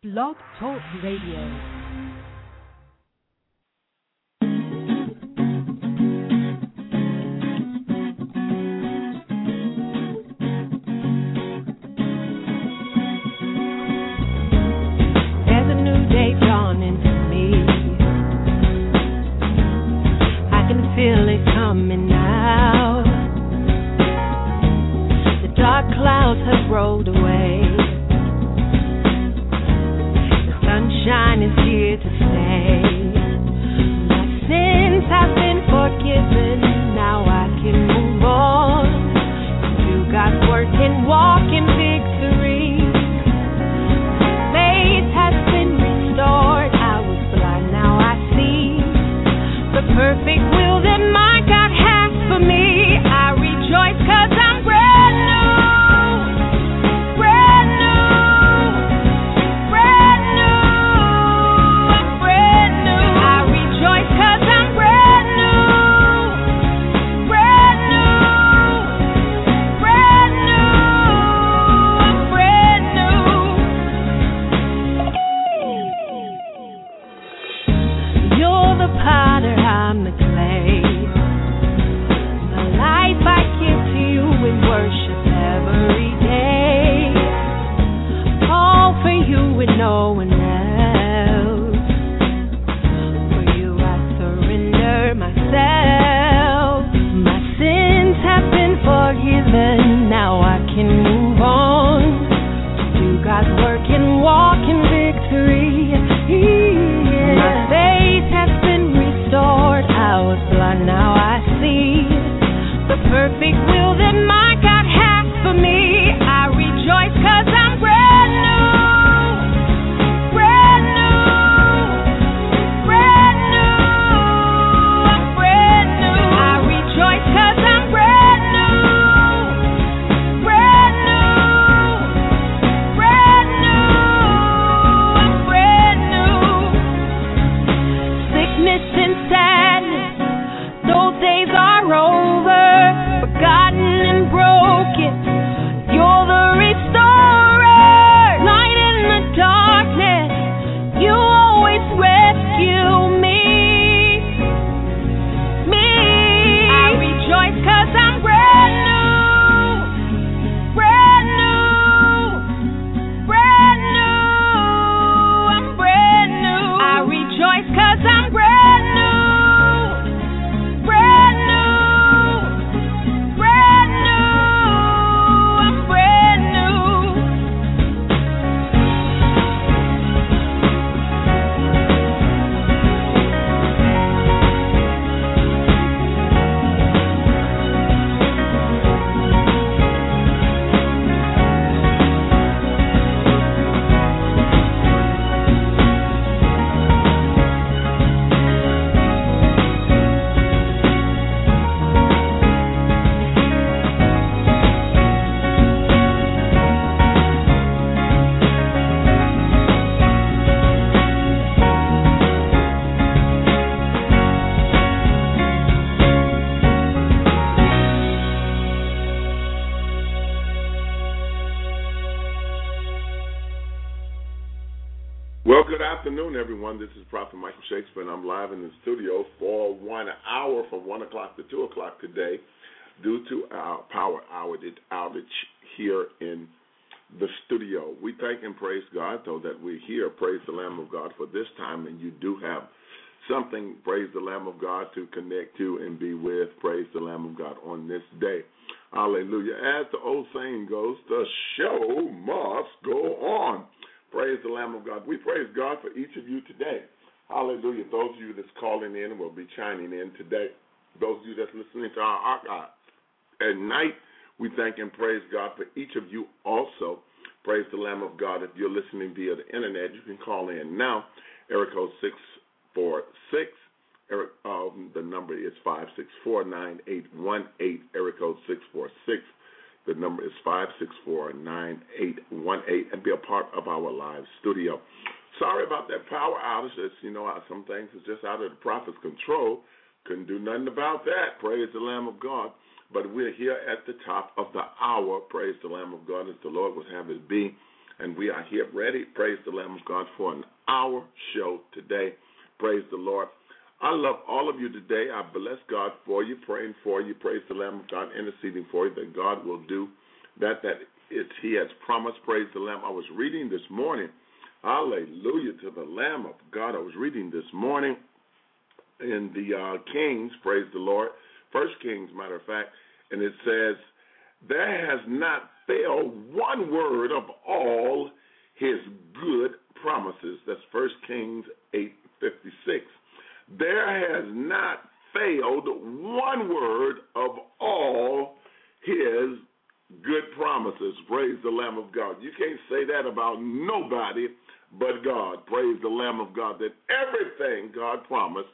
Blog Talk Radio. Feel it coming out. The dark clouds have rolled away. The sunshine is here to stay. My sins have been forgiven. Now I can move on. Do God's work and walk in victory. Faith has been restored. I was blind, now I see the perfect will that my God has for me. I rejoice 'cause I'm brand new, brand new, brand new. I'm brand new. I rejoice 'cause I'm brand new, brand new, brand new. I'm brand new. You're the potter, I'm the clay. My life I give to you in worship every day. All for you and no one else. For you I surrender myself. My sins have been forgiven. Now I can move on to do God's work and walk in victory. My faith has been restored. I was blind, now I see the perfect will that my God has for me. I rejoice 'cause I'm brand new, brand new, brand new. I'm brand new. I rejoice 'cause I'm brand new, brand new, brand new. I'm brand new. Sickness and sadness, those days are over, forgotten and broken. You're the restorer, light in the darkness. You always rescue me. I rejoice 'cause I'm brand new, brand new, brand new. I'm brand new. I rejoice 'cause I'm brand new, brand new, brand new. I'm brand new. Well, good afternoon, everyone. This is Prophet Michael Shakespeare, and I'm live in the studio for 1 hour from 1 o'clock to 2 o'clock today due to our power outage here in the studio. We thank and praise God, though, that we're here. Praise the Lamb of God for this time, and you do have something, praise the Lamb of God, to connect to and be with. Praise the Lamb of God on this day. Hallelujah. As the old saying goes, the show must go on. Praise the Lamb of God. We praise God for each of you today. Hallelujah. Those of you that's calling in and will be chiming in today. Those of you that's listening to our archive at night, we thank and praise God for each of you also. Praise the Lamb of God. If you're listening via the internet, you can call in now. Area code 646. The number is 564-9818. Area code 646. The number is 564-9818, and be a part of our live studio. Sorry about that power outage. It's, some things is just out of the prophet's control. Couldn't do nothing about that. Praise the Lamb of God. But we're here at the top of the hour. Praise the Lamb of God, as the Lord would have it be. and we are here ready, praise the Lamb of God, for an hour show today. Praise the Lord. I love all of you today. I bless God for you, praying for you. Praise the Lamb of God, interceding for you, that God will do that He has promised. Praise the Lamb. I was reading this morning, hallelujah to the Lamb of God. I was reading this morning in the Kings, praise the Lord, First Kings, matter of fact, and it says, there has not failed one word of all His good promises. That's First Kings 8:56. There has not failed one word of all His good promises. Praise the Lamb of God. You can't say that about nobody but God. Praise the Lamb of God, that everything God promised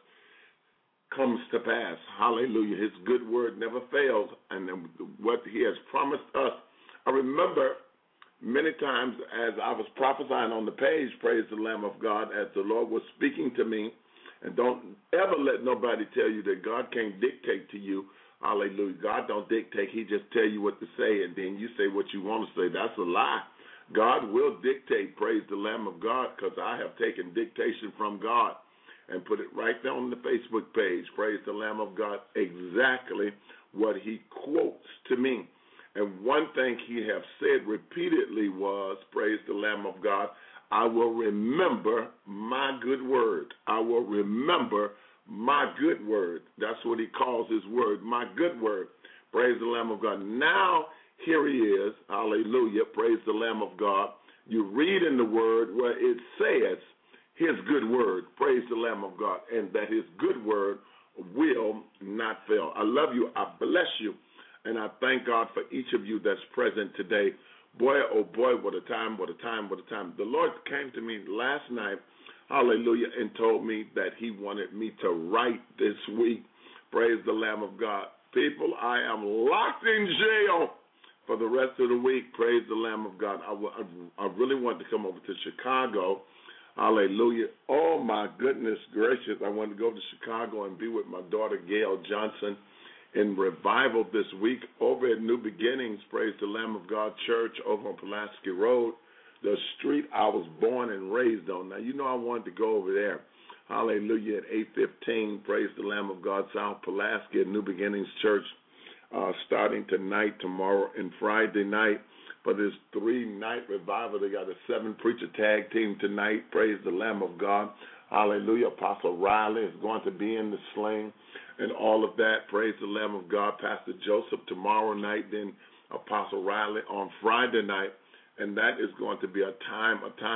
comes to pass. Hallelujah. His good word never fails. And what He has promised us, I remember many times as I was prophesying on the page, praise the Lamb of God, as the Lord was speaking to me. And don't ever let nobody tell you that God can't dictate to you. Hallelujah. God don't dictate. He just tell you what to say, and then you say what you want to say. That's a lie. God will dictate, praise the Lamb of God, because I have taken dictation from God and put it right there on the Facebook page, praise the Lamb of God, exactly what He quotes to me. And one thing He have said repeatedly was, praise the Lamb of God, I will remember my good word. I will remember my good word. That's what He calls His word, my good word. Praise the Lamb of God. Now, here He is. Hallelujah. Praise the Lamb of God. You read in the word where it says His good word. Praise the Lamb of God. And that His good word will not fail. I love you. I bless you. And I thank God for each of you that's present today. Boy, oh boy, what a time, what a time, what a time. The Lord came to me last night, hallelujah, and told me that He wanted me to write this week. Praise the Lamb of God. People, I am locked in jail for the rest of the week. Praise the Lamb of God. I really want to come over to Chicago. Hallelujah. Oh, my goodness gracious. I want to go to Chicago and be with my daughter, Gail Johnson, in revival this week over at New Beginnings, praise the Lamb of God Church over on Pulaski Road, the street I was born and raised on. Now, you know I wanted to go over there. Hallelujah, at 8:15, praise the Lamb of God, South Pulaski at New Beginnings Church, starting tonight, tomorrow, and Friday night for this 3-night revival. They got a 7-preacher tag team tonight, praise the Lamb of God. Hallelujah, Apostle Riley is going to be in the sling and all of that. Praise the Lamb of God. Pastor Joseph tomorrow night, then Apostle Riley on Friday night. And that is going to be a time.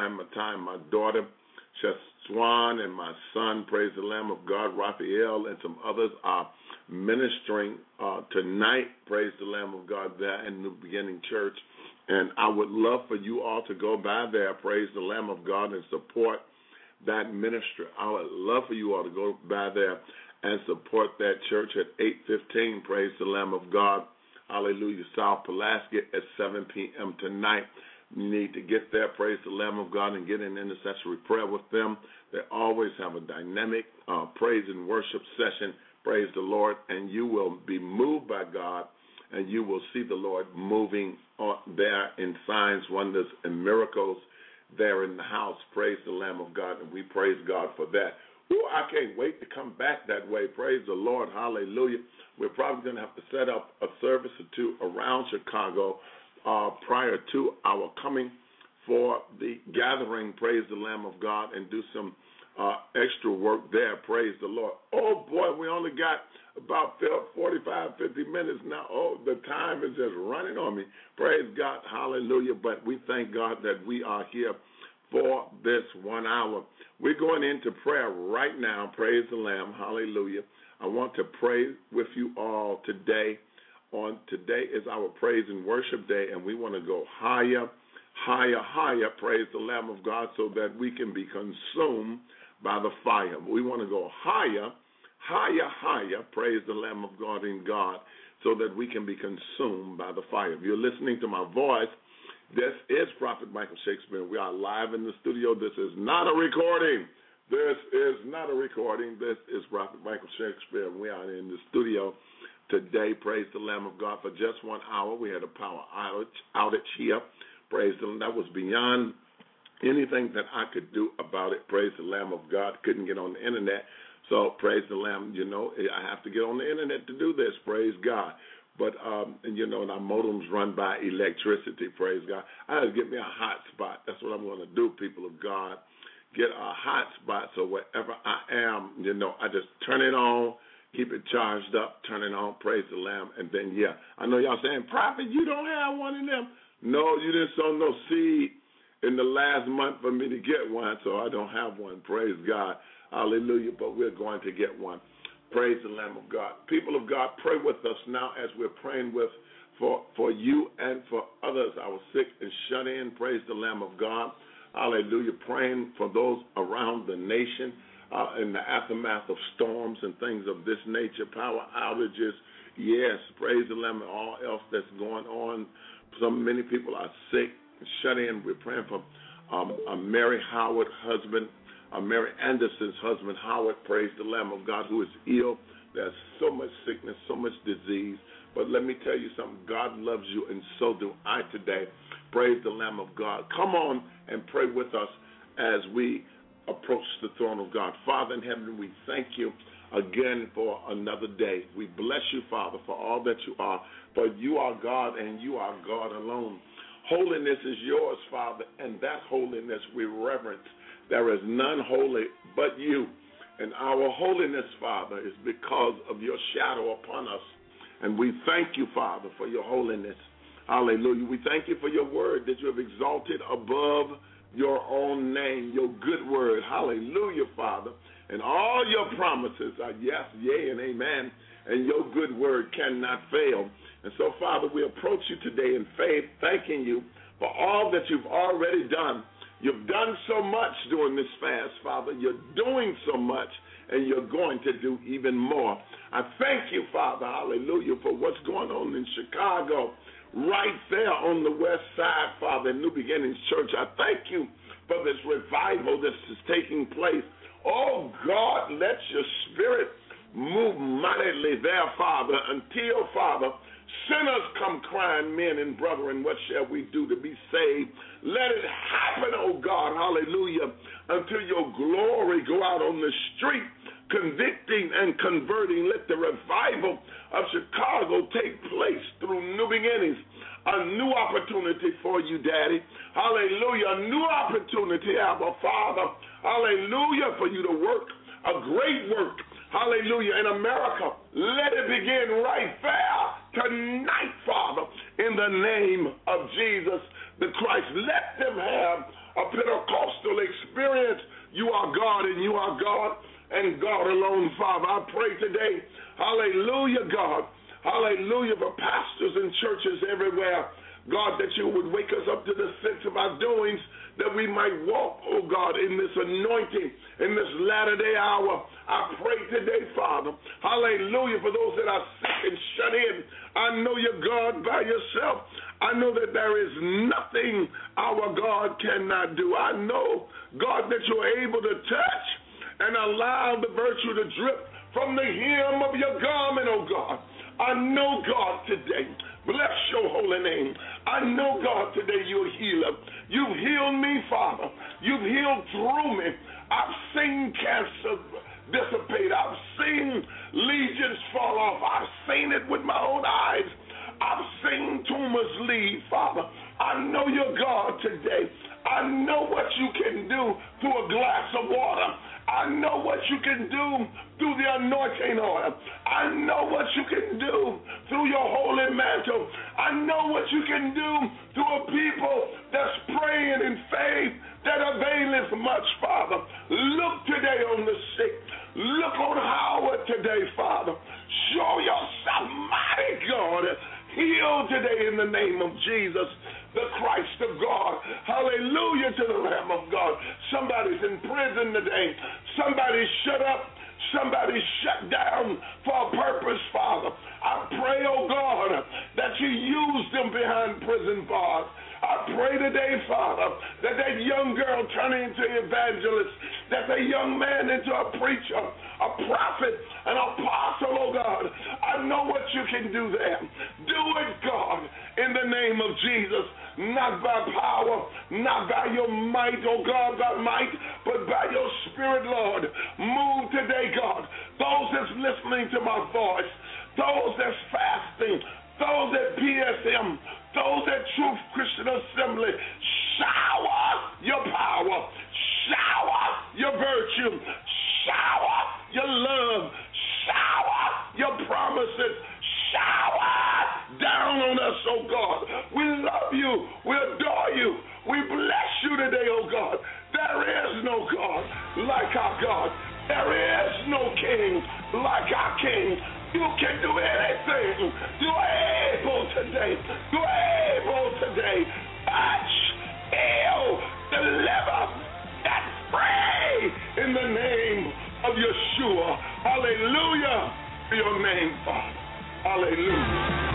My daughter, Swan, and my son, praise the Lamb of God, Raphael, and some others are ministering tonight, praise the Lamb of God, there in New Beginning Church. And I would love for you all to go by there, praise the Lamb of God, and support that ministry. I would love for you all to go by there and support that church at 8:15, praise the Lamb of God, hallelujah, South Pulaski at 7 p.m. tonight. You need to get there, praise the Lamb of God, and get an intercessory prayer with them. They always have a dynamic praise and worship session, praise the Lord, and you will be moved by God, and you will see the Lord moving there in signs, wonders, and miracles there in the house. Praise the Lamb of God, and we praise God for that. Ooh, I can't wait to come back that way. Praise the Lord. Hallelujah. We're probably going to have to set up a service or two around Chicago prior to our coming for the gathering, praise the Lamb of God, and do some extra work there. Praise the Lord. Oh, boy, we only got about 45, 50 minutes now. Oh, the time is just running on me. Praise God. Hallelujah. But we thank God that we are here for this 1 hour. We're going into prayer right now. Praise the Lamb. Hallelujah. I want to pray with you all today. Today is our praise and worship day, and we want to go higher, higher, higher, praise the Lamb of God, so that we can be consumed by the fire. We want to go higher, higher, higher, praise the Lamb of God in God, so that we can be consumed by the fire. If you're listening to my voice, this is Prophet Michael Shakespeare. We are live in the studio. This is not a recording. This is not a recording. This is Prophet Michael Shakespeare. We are in the studio today, praise the Lamb of God, for just 1 hour. We had a power outage here. Praise the Lord. That was beyond anything that I could do about it. Praise the Lamb of God. Couldn't get on the internet. So praise the Lamb. I have to get on the internet to do this. Praise God. But, and our modems run by electricity. Praise God. I had to get me a hot spot. That's what I'm going to do, people of God. Get a hot spot so wherever I am, I just turn it on, keep it charged up, turn it on, praise the Lamb, and then, I know y'all saying, Prophet, you don't have one of them. No, you didn't sow no seed in the last month for me to get one, so I don't have one. Praise God. Hallelujah. But we're going to get one. Praise the Lamb of God. People of God, pray with us now as we're praying for you and for others. I was sick and shut in. Praise the Lamb of God. Hallelujah. Praying for those around the nation in the aftermath of storms and things of this nature, power outages. Yes, praise the Lamb and all else that's going on. Many people are sick, shut in. We're praying for Mary Howard husband, Mary Anderson's husband, Howard, praise the Lamb of God, who is ill. There's so much sickness, so much disease. But let me tell you something. God loves you, and so do I today. Praise the Lamb of God. Come on and pray with us as we approach the throne of God. Father in heaven, we thank you again for another day. We bless you, Father, for all that you are. For you are God, and you are God alone. Holiness is yours, Father, and that holiness we reverence. There is none holy but you. And our holiness, Father, is because of your shadow upon us. And we thank you, Father, for your holiness. Hallelujah. We thank you for your word that you have exalted above your own name, your good word. Hallelujah, Father. And all your promises are yes, yea, and amen. And your good word cannot fail. And so, Father, we approach you today in faith, thanking you for all that you've already done. You've done so much during this fast, Father. You're doing so much, and you're going to do even more. I thank you, Father, hallelujah, for what's going on in Chicago, right there on the west side, Father, New Beginnings Church. I thank you for this revival that is taking place. Oh, God, let your spirit move mightily there, Father, until, Father, sinners come crying, men and brethren, what shall we do to be saved? Let it happen, oh God, hallelujah, until your glory go out on the street, convicting and converting. Let the revival of Chicago take place through New Beginnings, a new opportunity for you, Daddy. Hallelujah, a new opportunity, Abba Father. Hallelujah, for you to work a great work. Hallelujah, in America. Let it begin right there tonight, Father, in the name of Jesus the Christ. Let them have a Pentecostal experience. You are God, and you are God, and God alone, Father. I pray today, hallelujah, God, hallelujah, for pastors and churches everywhere, God, that you would wake us up to the sense of our doings, that we might walk, oh God, in this anointing, in this latter day hour. I pray today, Father, hallelujah, for those that are sick and shut in. I know you're God by yourself. I know that there is nothing our God cannot do. I know, God, that you're able to touch and allow the virtue to drip from the hem of your garment, oh God. I know, God, today, bless your holy name. I know, God, today you're a healer. You've healed me, Father. You've healed through me. I've seen cancer dissipate. I've seen legions fall off. I've seen it with my own eyes. I've seen tumors leave, Father. I know you're God today. I know what you can do through a glass of water. I know what you can do through the anointing oil. I know what you can do through your holy mantle. I know what you can do through a people that's praying in faith that availeth much, Father. Look today on the sick. Look on Howard today, Father. Show yourself mighty, God. Heal today in the name of Jesus, the Christ of God. Hallelujah to the Lamb of God. Somebody's in prison today. Somebody's shut up. Somebody's shut down for a purpose, Father. I pray, oh God, that you use them behind prison bars. I pray today, Father, that that young girl turn into evangelist, that the young man into a preacher, a prophet, an apostle, oh God. I know what you can do there. Do it, God, in the name of Jesus, not by power, not by your might, oh God, by might, but by your spirit, Lord. Move today, God. Those that's listening to my voice, those that's fasting, those at PSM, those at Truth Christian Assembly, shower your power, shower your virtue, shower your love, shower your promises, shower down on us, oh God. We love you, we adore you, we bless you today, oh God. There is no God like our God. There is no king like our King. You can do anything. You're able today. You're able today. Touch, heal, deliver, set free in the name of Yeshua. Hallelujah to your name, Father. Hallelujah.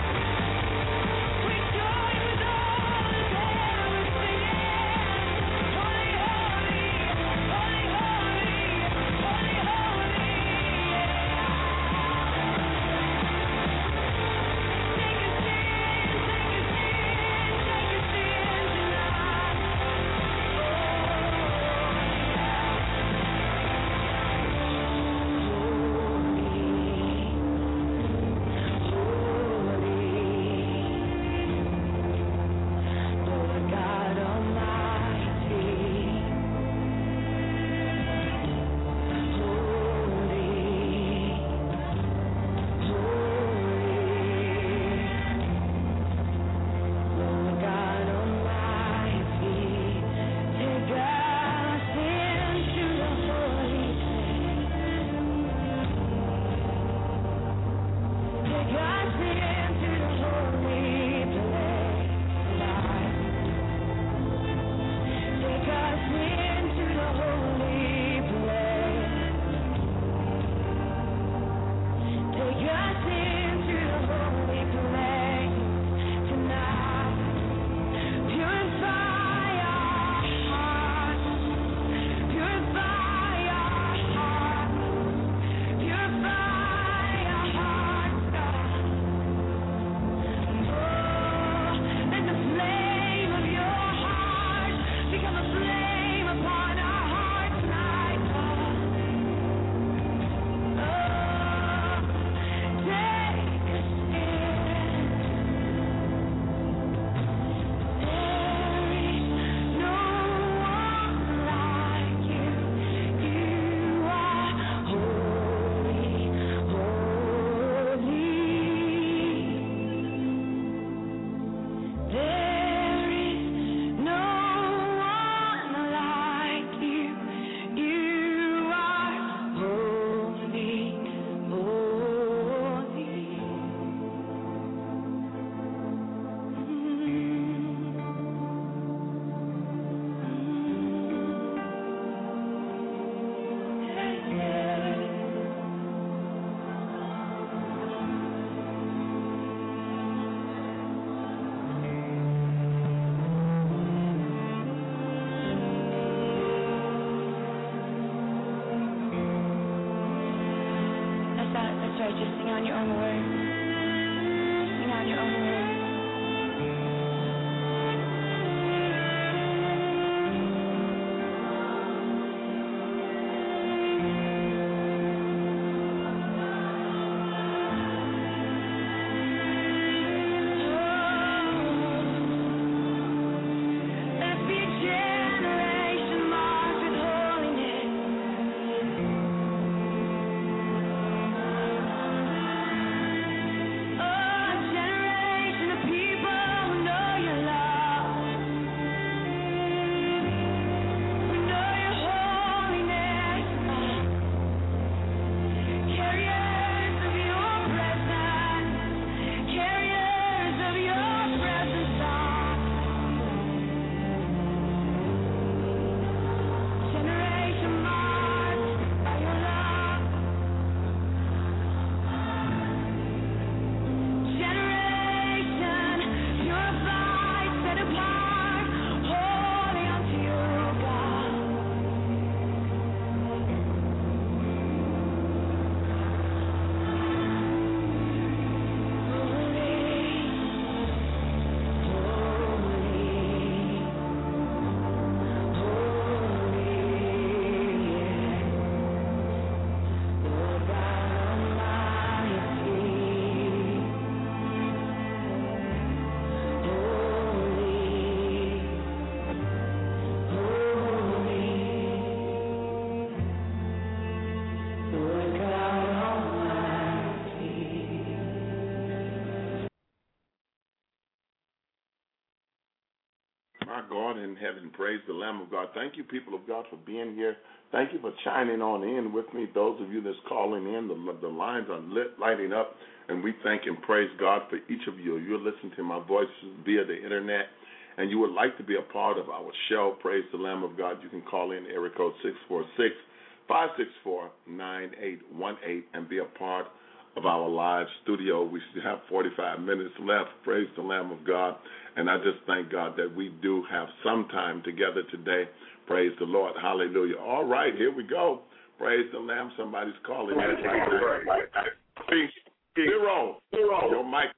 God in heaven. Praise the Lamb of God. Thank you, people of God, for being here. Thank you for chiming on in with me. Those of you that's calling in, the lines are lighting up, and we thank and praise God for each of you. You're listening to my voice via the internet, and you would like to be a part of our show. Praise the Lamb of God. You can call in area code 646-564-9818 and be a part of our live studio. We still have 45 minutes left. Praise the Lamb of God. And I just thank God that we do have some time together today. Praise the Lord. Hallelujah. All right, here we go. Praise the Lamb. Somebody's calling. Zero. Your mic.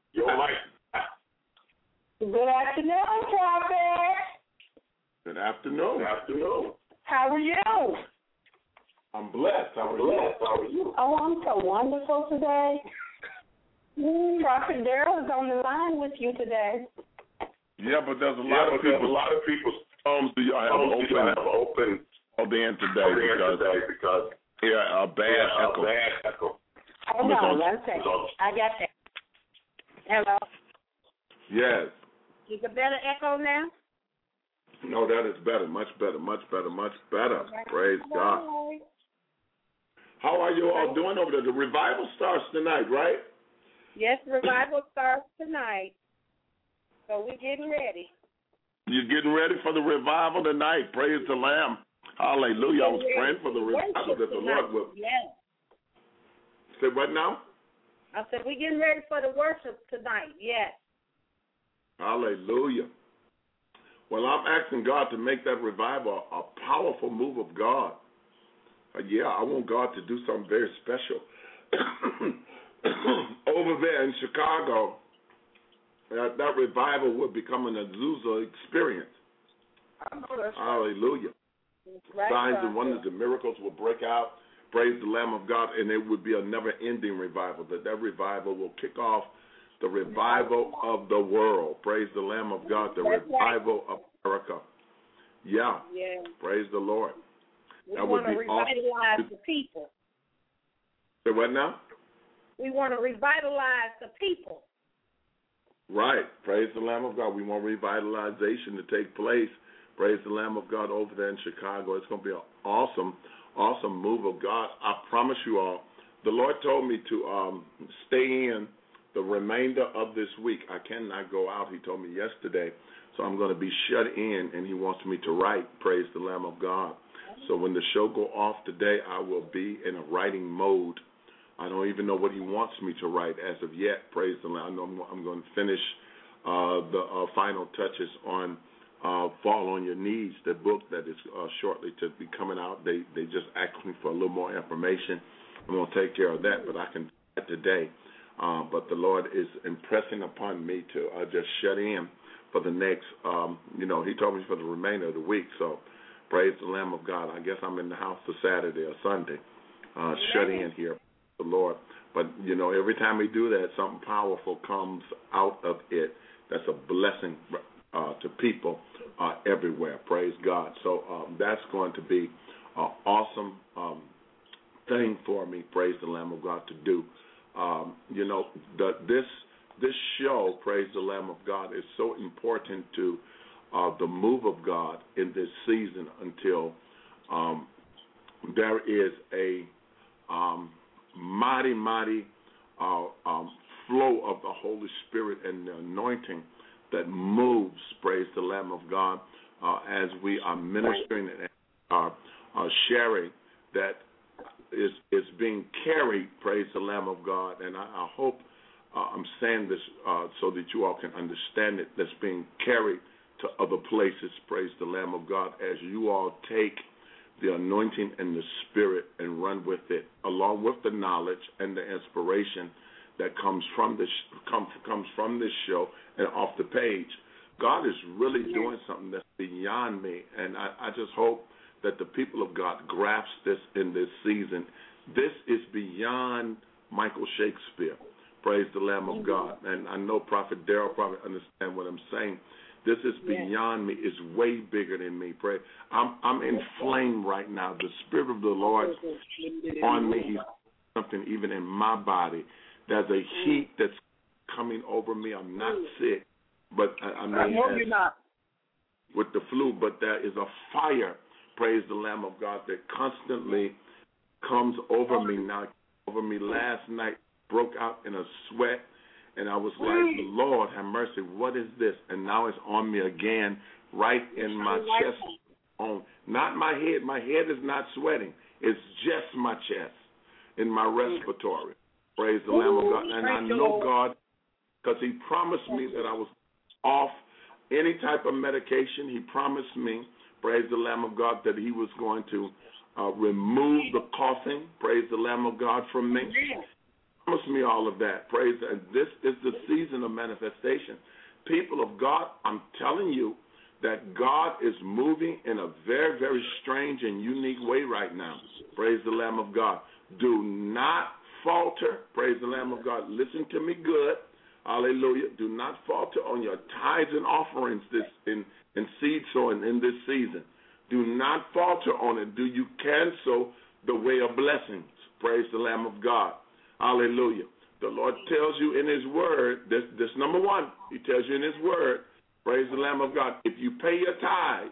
Good afternoon, Prophet. Good afternoon. How are you? I'm blessed. How are you? Oh, I'm so wonderful today. Prophet Daryl is on the line with you today. Yeah, but there's a lot of people's homes do y'all have open all day today because a bad echo. Hold on one second. I got that. Hello? Yes. Is it better echo now? No, that is better. Much better. Praise God. How are you all doing over there? The revival starts tonight, right? Yes, revival starts tonight. So we're getting ready. You're getting ready for the revival tonight. Praise the Lamb. Hallelujah. I was praying for the revival that the Lord will. Yes. Say what now? I said we're getting ready for the worship tonight. Yes. Hallelujah. Well, I'm asking God to make that revival a powerful move of God. I want God to do something very special. Over there in Chicago, that revival will become an Azusa experience. Hallelujah. Right, signs and wonders and miracles will break out. Praise the Lamb of God, and it would be a never-ending revival. That revival will kick off the revival of the world. Praise the Lamb of God, the revival of America. Yeah. Praise the Lord. We want to revitalize the people. Say what now? We want to revitalize the people. Right. Praise the Lamb of God. We want revitalization to take place. Praise the Lamb of God over there in Chicago. It's going to be an awesome move of God. I promise you all, the Lord told me to stay in the remainder of this week. I cannot go out, he told me yesterday, so I'm going to be shut in, and he wants me to write. Praise the Lamb of God. So when the show go off today, I will be in a writing mode. I don't even know what he wants me to write as of yet. Praise the Lamb. I know I'm going to finish the final touches on Fall on Your Knees, the book that is shortly to be coming out. They just asked me for a little more information. I'm going to take care of that, but I can do that today. But the Lord is impressing upon me to just shut in for the next, he told me for the remainder of the week. So praise the Lamb of God. I guess I'm in the house for Saturday or Sunday, shut in here, the Lord. But, every time we do that, something powerful comes out of it. That's a blessing to people everywhere. Praise God. So that's going to be an awesome thing for me, praise the Lamb of God, to do. This show, praise the Lamb of God, is so important to the move of God in this season until there is a mighty flow of the Holy Spirit and the anointing that moves, praise the Lamb of God, as we are ministering and are sharing, that is being carried, praise the Lamb of God. And I hope I'm saying this so that you all can understand it, that's being carried to other places, praise the Lamb of God, as you all take the anointing and the Spirit and run with it, along with the knowledge and the inspiration that comes from this show and off the page. God is really doing something that's beyond me, and I just hope that the people of God grasp this in this season. This is beyond Michael Shakespeare. Praise the Lamb of God. And I know Prophet Daryl probably understand what I'm saying. This is beyond me. It's way bigger than me. Pray. I'm inflamed right now. The Spirit of the Lord on me. He's something even in my body. There's a heat that's coming over me. I'm not sick, but I mean, I know you're not. with the flu, but there is a fire, praise the Lamb of God, that constantly comes over me now. Over me last night, broke out in a sweat, and I was like, Lord, have mercy, what is this? And now it's on me again, right in my chest. Not my head. My head is not sweating. It's just my chest, in my respiratory. Praise the Lamb of God. And I know God, because he promised me that I was off any type of medication. He promised me, praise the Lamb of God, that he was going to remove the coughing, praise the Lamb of God, from me. He promised me all of that. Praise. And this is the season of manifestation. People of God, I'm telling you that God is moving in a very, very strange and unique way right now. Praise the Lamb of God. Do not falter. Praise the Lamb of God. Listen to me good. Hallelujah. Do not falter on your tithes and offerings in seed sowing in this season. Do not falter on it. Do you cancel the way of blessings? Praise the Lamb of God. Hallelujah. The Lord tells you in his word, this number one, he tells you in his word, praise the Lamb of God, if you pay your tithes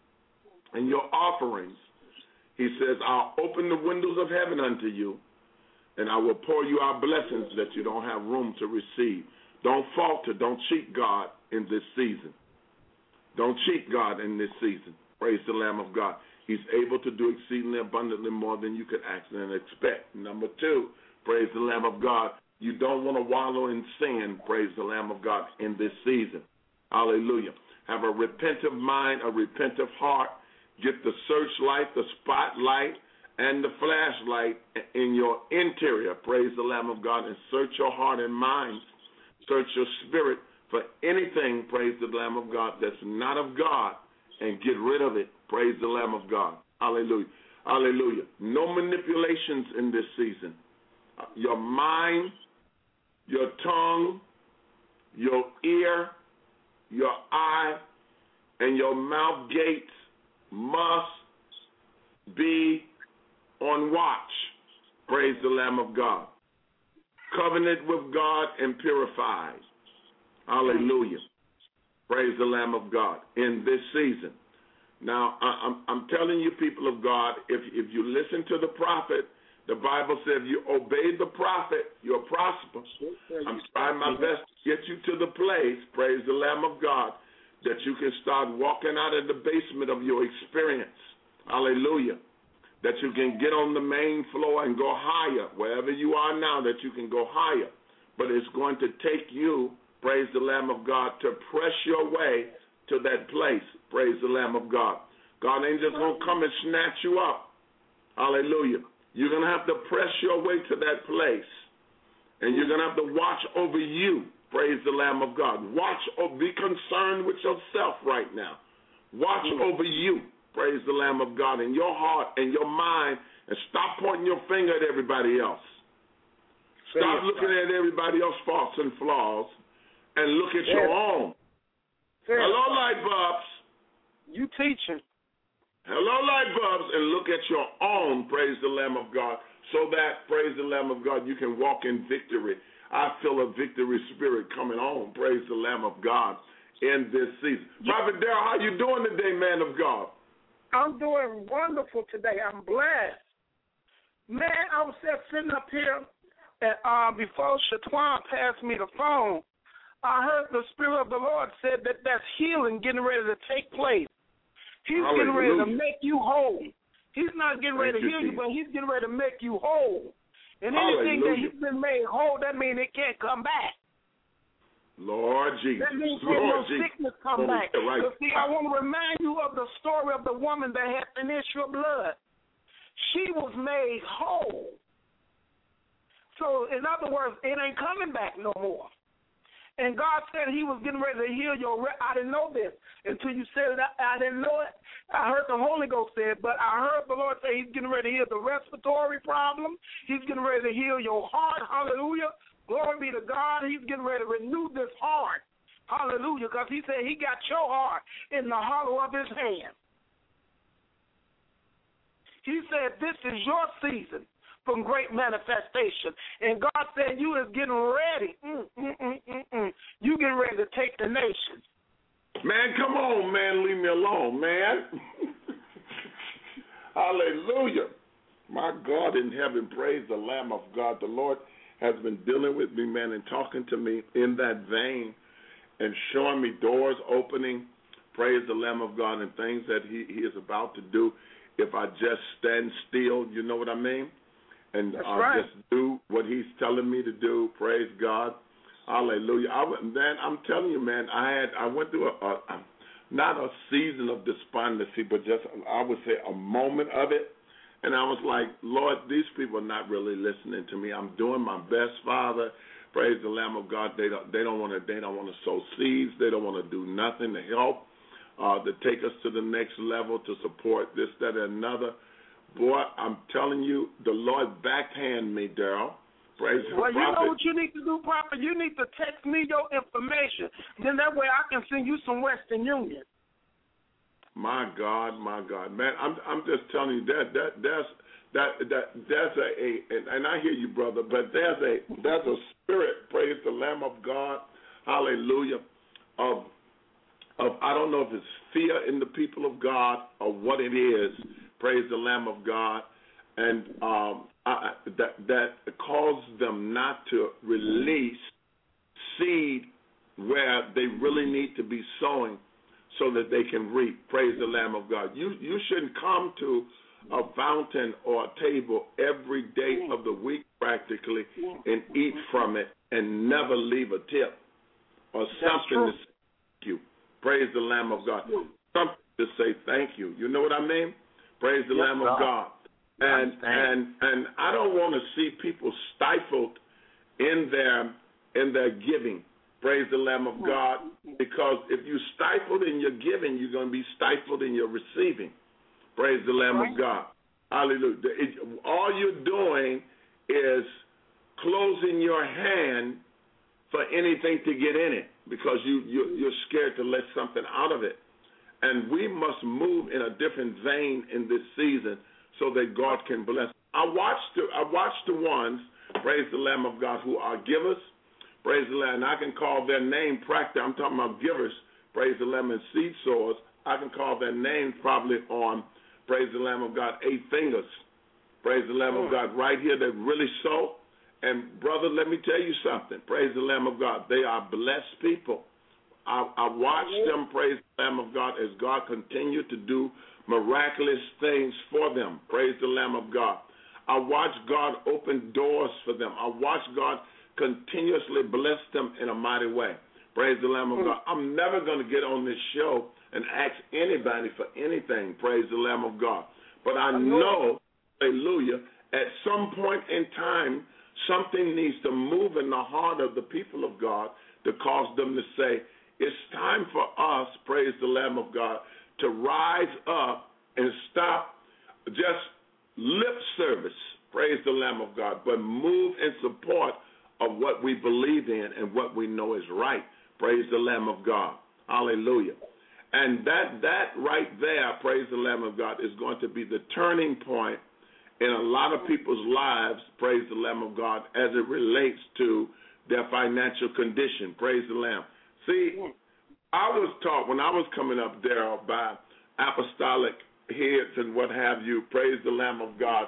and your offerings, he says, I'll open the windows of heaven unto you, and I will pour you out blessings that you don't have room to receive. Don't falter. Don't cheat God in this season. Don't cheat God in this season. Praise the Lamb of God. He's able to do exceedingly abundantly more than you could ask and expect. Number two, praise the Lamb of God. You don't want to wallow in sin, praise the Lamb of God, in this season. Hallelujah. Have a repentant mind, a repentant heart. Get the searchlight, the spotlight, and the flashlight in your interior, praise the Lamb of God, and search your heart and mind. Search your spirit for anything, praise the Lamb of God, that's not of God, and get rid of it, praise the Lamb of God. Hallelujah. Hallelujah. No manipulations in this season. Your mind, your tongue, your ear, your eye, and your mouth gates must be on watch. Praise the Lamb of God. Covenant with God and purified. Hallelujah. Praise the Lamb of God in this season. Now, I'm telling you, people of God, if you listen to the prophet, the Bible says you obey the prophet, you'll prosper. I'm trying my best to get you to the place, praise the Lamb of God, that you can start walking out of the basement of your experience. Hallelujah. That you can get on the main floor and go higher, wherever you are now, that you can go higher. But it's going to take you, praise the Lamb of God, to press your way to that place, praise the Lamb of God. God ain't just going to come and snatch you up. Hallelujah. You're going to have to press your way to that place. And you're going to have to watch over you, praise the Lamb of God. Be concerned with yourself right now. Watch over you. Praise the Lamb of God in your heart and your mind, and stop pointing your finger at everybody else. Stop looking at everybody else's faults and flaws and look at your own. Hello, light bulbs. You teaching. Hello, light bulbs, and look at your own, praise the Lamb of God, so that, praise the Lamb of God, you can walk in victory. I feel a victory spirit coming on, praise the Lamb of God, in this season. Prophet Darrell, how you doing today, man of God? I'm doing wonderful today. I'm blessed. Man, I was just sitting up here, and before Shatwan passed me the phone, I heard the Spirit of the Lord said that that's healing getting ready to take place. He's getting ready to make you whole. He's not getting ready to heal you, but he's getting ready to make you whole. And anything that he's been made whole, that means it can't come back. Lord Jesus. That means no sickness come back. Right. So see, I want to remind you of the story of the woman that had an issue of blood. She was made whole. So, in other words, it ain't coming back no more. And God said he was getting ready to heal your... I didn't know this until you said it. I didn't know it. I heard the Holy Ghost say it, but I heard the Lord say he's getting ready to heal the respiratory problem. He's getting ready to heal your heart. Hallelujah. Glory be to God. He's getting ready to renew this heart. Hallelujah. Because he said he got your heart in the hollow of his hand. He said this is your season for great manifestation. And God said you is getting ready. You getting ready to take the nations. Man, come on, man. Leave me alone, man. Hallelujah. My God in heaven, praise the Lamb of God. The Lord has been dealing with me, man, and talking to me in that vein and showing me doors opening, praise the Lamb of God, and things that he is about to do if I just stand still, you know what I mean? And right. Just do what he's telling me to do, praise God. Hallelujah. Man, I'm telling you, man, I went through not a season of despondency, but just, I would say, a moment of it. And I was like, Lord, these people are not really listening to me. I'm doing my best, Father. Praise the Lamb of God. They don't want to sow seeds. They don't want to do nothing to help, to take us to the next level, to support this, that, and another. Boy, I'm telling you, the Lord backhand me, Daryl. Praise the Well, you prophet. know what you need to do, Prophet? You need to text me your information. Then that way I can send you some Western Union. My God, man! I'm just telling you there's and I hear you, brother, but there's a spirit, praise the Lamb of God, hallelujah, of I don't know if it's fear in the people of God or what it is, praise the Lamb of God, and that causes them not to release seed where they really need to be sowing, so that they can reap. Praise the Lamb of God. You shouldn't come to a fountain or a table every day of the week practically and eat from it and never leave a tip or something to say thank you. Praise the Lamb of God. Something to say thank you. You know what I mean? Praise the Lamb of God. And I don't want to see people stifled in their giving. Praise the Lamb of God, because if you stifled in your giving, you're going to be stifled in your receiving. Praise the Lamb of God. Hallelujah. All you're doing is closing your hand for anything to get in it, because you're scared to let something out of it. And we must move in a different vein in this season so that God can bless. I watched the ones, praise the Lamb of God, who are givers. Praise the Lamb. And I can call their name practically. I'm talking about givers. Praise the Lamb, and seed sowers. I can call their names probably on, praise the Lamb of God, 8 fingers. Praise the Lamb of God. Right here, they really sow. And, brother, let me tell you something. Praise the Lamb of God. They are blessed people. I watched them, praise the Lamb of God, as God continued to do miraculous things for them. Praise the Lamb of God. I watched God open doors for them. I watched God continuously bless them in a mighty way. Praise the Lamb of God. I'm never going to get on this show and ask anybody for anything. Praise the Lamb of God. But I know, hallelujah, at some point in time, something needs to move in the heart of the people of God to cause them to say, it's time for us, praise the Lamb of God, to rise up and stop just lip service, praise the Lamb of God, but move in support of what we believe in and what we know is right. Praise the Lamb of God. Hallelujah. And that right there, praise the Lamb of God, is going to be the turning point in a lot of people's lives, praise the Lamb of God, as it relates to their financial condition. Praise the Lamb. See, I was taught when I was coming up there by apostolic heads and what have you, praise the Lamb of God,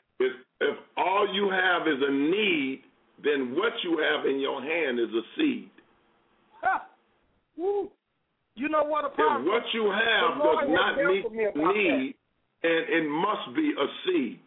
if all you have is a need, then what you have in your hand is a seed. You know what? If what you have does not meet need, and it must be a seed.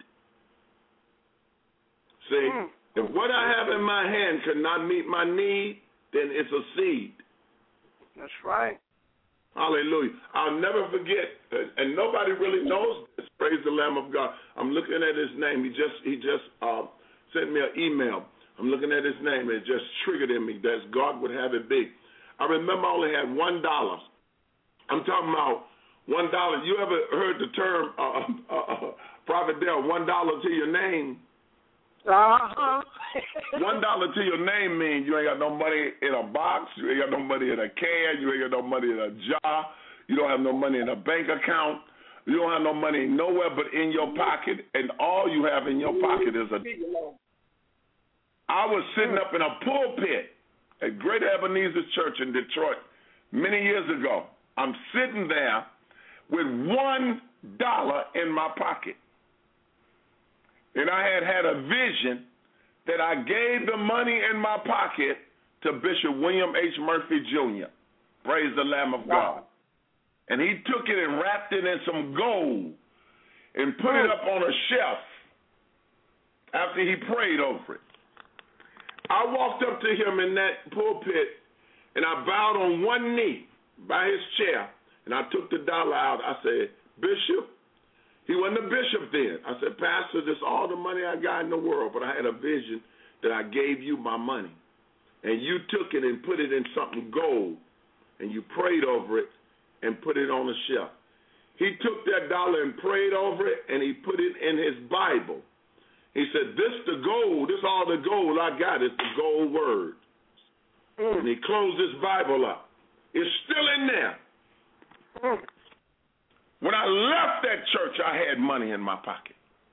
See, if what I have in my hand cannot meet my need, then it's a seed. That's right. Hallelujah. I'll never forget, and nobody really knows this. Praise the Lamb of God. I'm looking at his name. He just sent me an email. I'm looking at his name. It just triggered in me that God would have it be. I remember I only had $1. I'm talking about $1. You ever heard the term, Prophet Dale, $1 to your name? Uh-huh. $1 to your name means you ain't got no money in a box, you ain't got no money in a can, you ain't got no money in a jar, you don't have no money in a bank account, you don't have no money nowhere but in your pocket, and all you have in your pocket is a... I was sitting up in a pulpit at Great Ebenezer Church in Detroit, many years ago. I'm sitting there with $1 in my pocket. And I had a vision that I gave the money in my pocket to Bishop William H. Murphy, Jr. Praise the Lamb of God. And he took it and wrapped it in some gold and put it up on a shelf after he prayed over it. I walked up to him in that pulpit, and I bowed on one knee by his chair, and I took the dollar out. I said, Bishop, he wasn't a bishop then. I said, Pastor, this is all the money I got in the world, but I had a vision that I gave you my money, and you took it and put it in something gold, and you prayed over it and put it on the shelf. He took that dollar and prayed over it, and he put it in his Bible. He said, this the gold, this all the gold I got is the gold word. And he closed his Bible up. It's still in there. When I left that church, I had money in my pocket.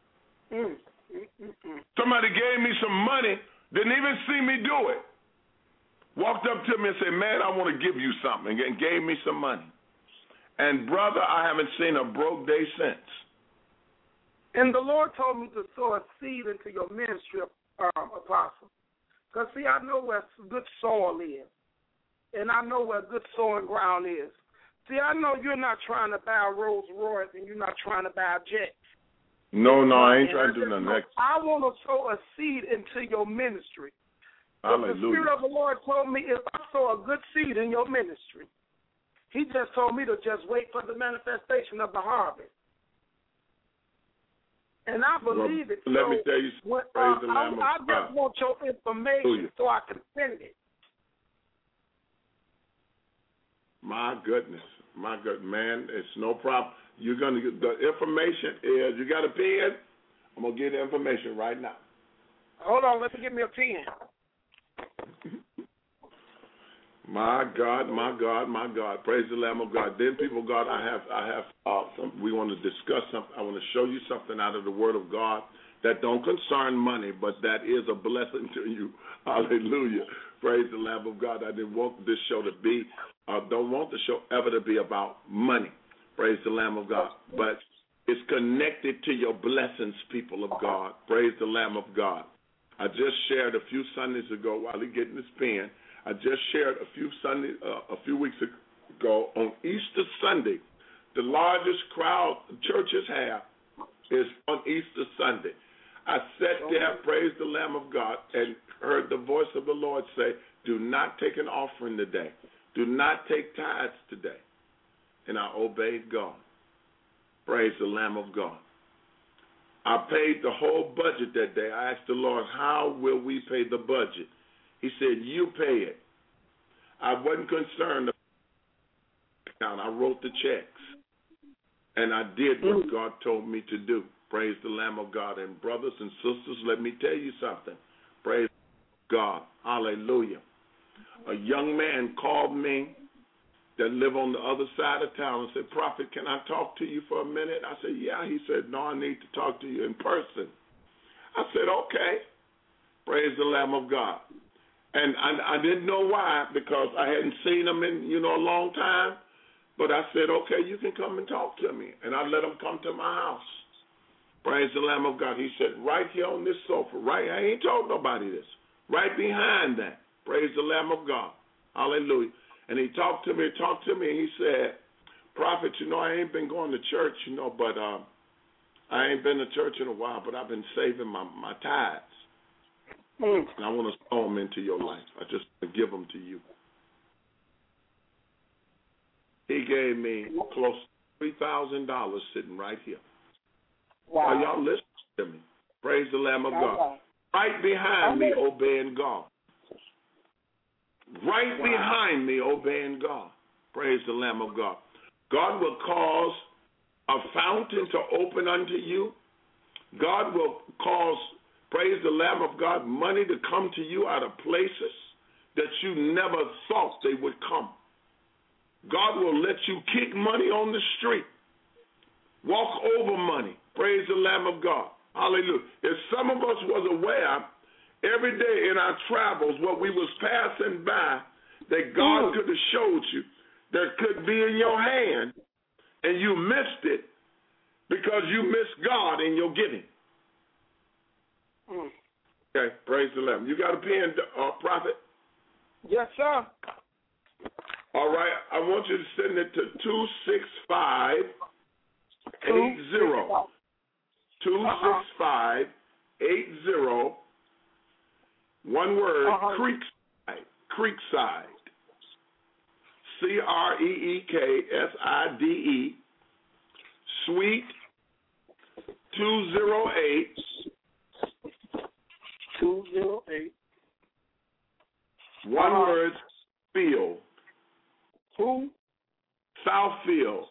Somebody gave me some money, didn't even see me do it. Walked up to me and said, man, I want to give you something, and gave me some money. And, brother, I haven't seen a broke day since. And the Lord told me to sow a seed into your ministry, Apostle. Because, see, I know where good soil is. And I know where good sowing ground is. See, I know you're not trying to buy a Rolls Royce and you're not trying to buy a jet. No, I ain't trying to do nothing next. I want to sow a seed into your ministry. Hallelujah. The Spirit of the Lord told me if I sow a good seed in your ministry, He just told me to just wait for the manifestation of the harvest. And I believe it. Let me tell you, praise the Lamb of God. I just want your information so I can send it. My goodness, man, it's no problem. You're going to get the information is, you got a pen? I'm going to get the information right now. Hold on, let me get me a pen. My God. Praise the Lamb of God. Then, people of God, I have we want to discuss something. I want to show you something out of the Word of God that don't concern money, but that is a blessing to you. Hallelujah. Praise the Lamb of God. I didn't want this show to be, don't want the show ever to be about money. Praise the Lamb of God. But it's connected to your blessings, people of God. Praise the Lamb of God. I just shared a few Sundays ago while he getting his pen. I just shared a few weeks ago on Easter Sunday. The largest crowd churches have is on Easter Sunday. I sat there, praise the Lamb of God, and heard the voice of the Lord say, do not take an offering today. Do not take tithes today. And I obeyed God. Praise the Lamb of God. I paid the whole budget that day. I asked the Lord, how will we pay the budget? He said, you pay it. I wasn't concerned about it. I wrote the checks. And I did what God told me to do. Praise the Lamb of God. And brothers and sisters, let me tell you something. Praise God. Hallelujah. A young man called me that lived on the other side of town and said, Prophet, can I talk to you for a minute? I said, yeah. He said, no, I need to talk to you in person. I said, okay. Praise the Lamb of God. And I didn't know why, because I hadn't seen him in, a long time. But I said, okay, you can come and talk to me. And I let him come to my house. Praise the Lamb of God. He said, right here on this sofa, right, I ain't told nobody this, right behind that. Praise the Lamb of God. Hallelujah. And he talked to me, and he said, Prophet, I ain't been going to church, but I ain't been to church in a while, but I've been saving my tithes. And I want to sow them into your life. I just want to give them to you. He gave me close to $3,000 sitting right here. Wow. Are y'all listening to me? Praise the Lamb of God. Right behind me, obeying God. Right behind me, obeying God. Praise the Lamb of God. God will cause a fountain to open unto you. God will cause, praise the Lamb of God, money to come to you out of places that you never thought they would come. God will let you kick money on the street, walk over money. Praise the Lamb of God. Hallelujah. If some of us was aware every day in our travels what we was passing by that God could have showed you, that could be in your hand, and you missed it because you missed God in your giving. Okay, praise the Lamb. You got a pen, Prophet? Yes, sir. All right, I want you to send it to 26580. 26580. One word, Creekside. Creekside. CREEKSIDE. Suite 208. 208. One word, Field. Who? Southfield.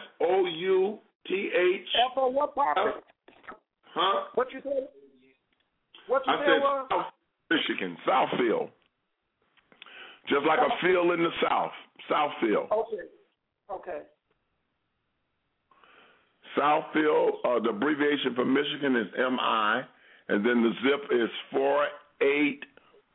SOUTH. For what part? Huh? What you said? What you I said said was? South Michigan, Southfield. Just like a field in the South. Southfield. Okay. Southfield, the abbreviation for Michigan is MI, and then the zip is 480.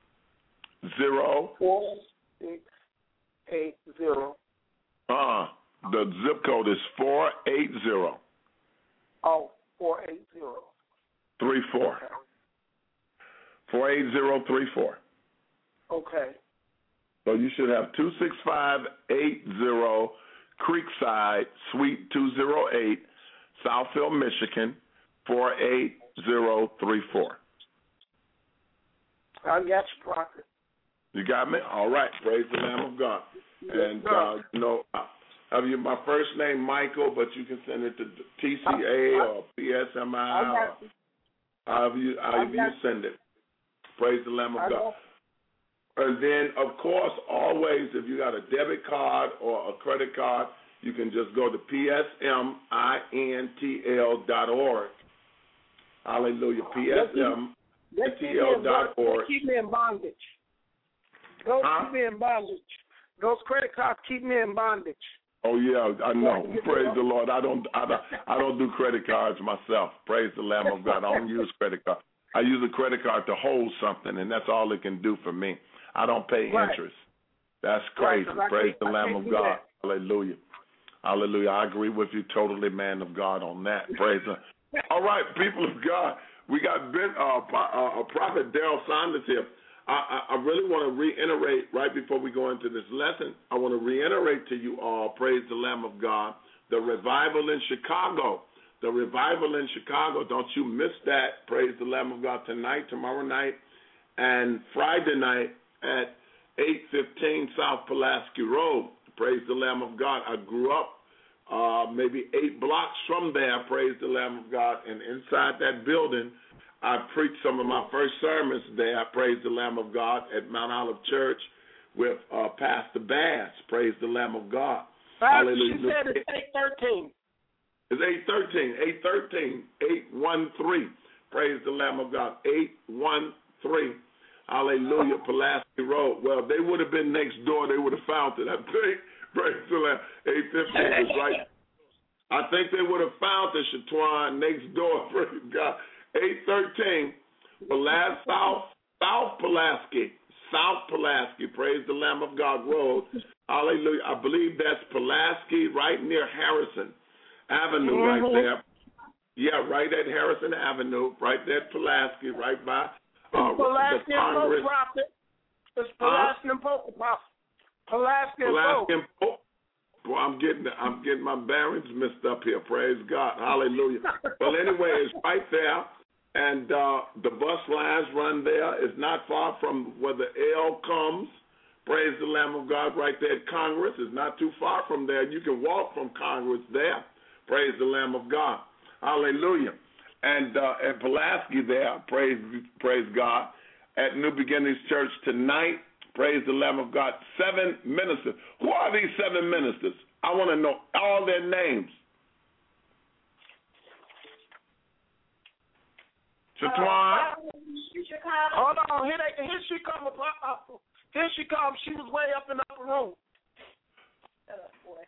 4680. The zip code is 480. Oh, 480. 34. 48034. Okay. So you should have 26580 Creekside, Suite 208, Southfield, Michigan, 48034. I got you, Prophet. You got me? All right. Praise the Lamb of God. And, have you my first name, Michael, but you can send it to TCA or PSMI or however you send it. Praise the Lamb of God. And then, of course, always, if you got a debit card or a credit card, you can just go to psmintl.org. Hallelujah. psmintl.org. Keep me in bondage. Those keep me in bondage. Those credit cards keep me in bondage. Oh yeah, I know. Praise the Lord. I don't do credit cards myself. Praise the Lamb of God. I don't use credit cards. I use a credit card to hold something, and that's all it can do for me. I don't pay interest. That's crazy. Praise the Lamb of God. Hallelujah. Hallelujah. I agree with you totally, man of God, on that. Praise the All right, people of God. We got Prophet Daryl Saunders here. I really want to reiterate right before we go into this lesson. I want to reiterate to you all, praise the Lamb of God, the revival in Chicago. The revival in Chicago, don't you miss that. Praise the Lamb of God tonight, tomorrow night, and Friday night at 815 South Pulaski Road. Praise the Lamb of God. I grew up maybe 8 blocks from there, praise the Lamb of God, and inside that building, I preached some of my first sermons there, praise the Lamb of God, at Mount Olive Church with Pastor Bass, praise the Lamb of God. Hallelujah. She said it's 813. It's 813, 813. Praise the Lamb of God, 813. Hallelujah, Pulaski Road. Well, they would have been next door. They would have found it, I think. Praise the Lamb. 815 is right. I think they would have found the Chatouan next door. Praise God. 813, South Pulaski. South Pulaski, praise the Lamb of God Road. Hallelujah. I believe that's Pulaski, right near Harrison Avenue, right there. Yeah, right at Harrison Avenue, right there at Pulaski, right by Pulaski the Congress. It's Pulaski and Polk. Pulaski and Polk. Boy, I'm getting my bearings mixed up here. Praise God. Hallelujah. Well, anyway, it's right there. And the bus lines run there. It's not far from where the L comes. Praise the Lamb of God right there at Congress. It's not too far from there. You can walk from Congress there. Praise the Lamb of God. Hallelujah. And at Pulaski there, praise God, at New Beginnings Church tonight, praise the Lamb of God, 7 ministers. Who are these 7 ministers? I want to know all their names. Chatouan. Hold on. Here she comes. Here she comes. She was way up in the upper room. Shut up, boy.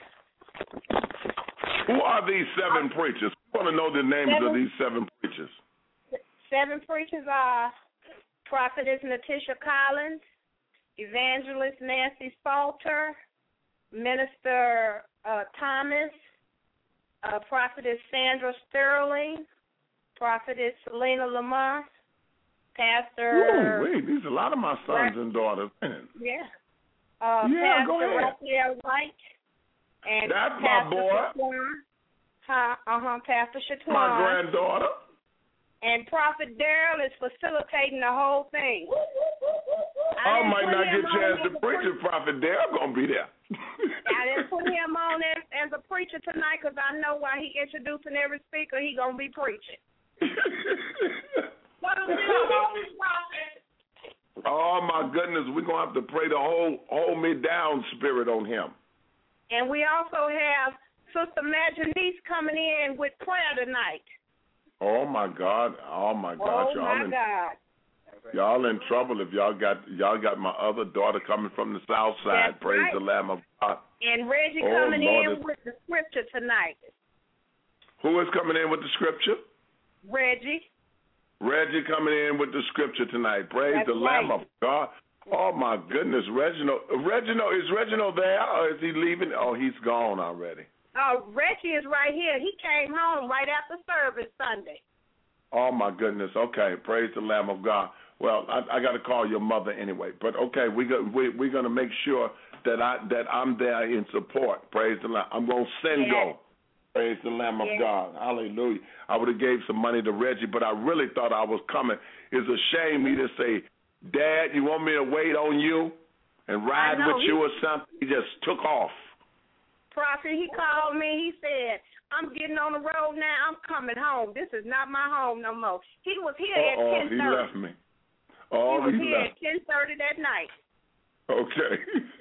Who are these 7 preachers? I want to know the names of these 7 preachers. 7 preachers are Prophetess Natisha Collins, Evangelist Nancy Salter, Minister Thomas, Prophetess Sandra Sterling, Prophetess Selena Lamont, Pastor. Wait, these are a lot of my sons and daughters. Yeah. Yeah, go Pastor ahead. Raphael White. And That's Pastor my boy. Shatwan. Pastor Shatwan. My granddaughter. And Prophet Darrell is facilitating the whole thing. I might not get a chance to preach if Prophet Darrell going to be there. I didn't put him on as a preacher tonight because I know while he introducing every speaker, he going to be preaching. Oh, my goodness. We're going to have to pray the whole hold me down spirit on him. And we also have Sister Majanice coming in with prayer tonight. Oh, my God. Oh, my God. Oh, my God. Y'all in trouble if y'all got my other daughter coming from the south side. That's Praise right. the Lamb of God. And Reggie coming in with the scripture tonight. Who is coming in with the scripture? Reggie coming in with the scripture tonight. Praise That's the right. Lamb of God. Oh, my goodness. Reginald, is Reginald there or is he leaving? Oh, he's gone already. Oh, Reggie is right here. He came home right after service Sunday. Oh, my goodness. Okay. Praise the Lamb of God. Well, I got to call your mother anyway. But, okay, we're going to make sure that I'm there in support. Praise the Lamb. I'm going to send go. Praise the Lamb of God. Hallelujah. I would have gave some money to Reggie, but I really thought I was coming. It's a shame he didn't say, Dad, you want me to wait on you and ride with you or something? He just took off. Prophet, he called me. He said, I'm getting on the road now. I'm coming home. This is not my home no more. He was here at 10:30. He left me. Oh, he was here at 10:30 that night. Okay.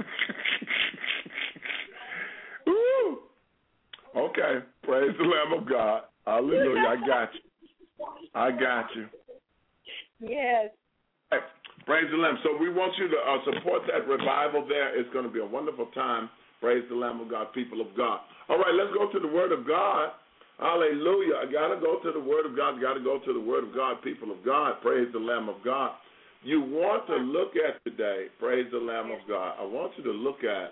Woo. Okay. Praise the Lamb of God. Hallelujah. I got you. Yes. Right. Praise the Lamb. So we want you to support that revival there. It's going to be a wonderful time. Praise the Lamb of God, people of God. All right, let's go to the Word of God. Hallelujah. I got to go to the Word of God. Got to go to the Word of God, people of God. Praise the Lamb of God. You want to look at today, praise the Lamb of God. I want you to look at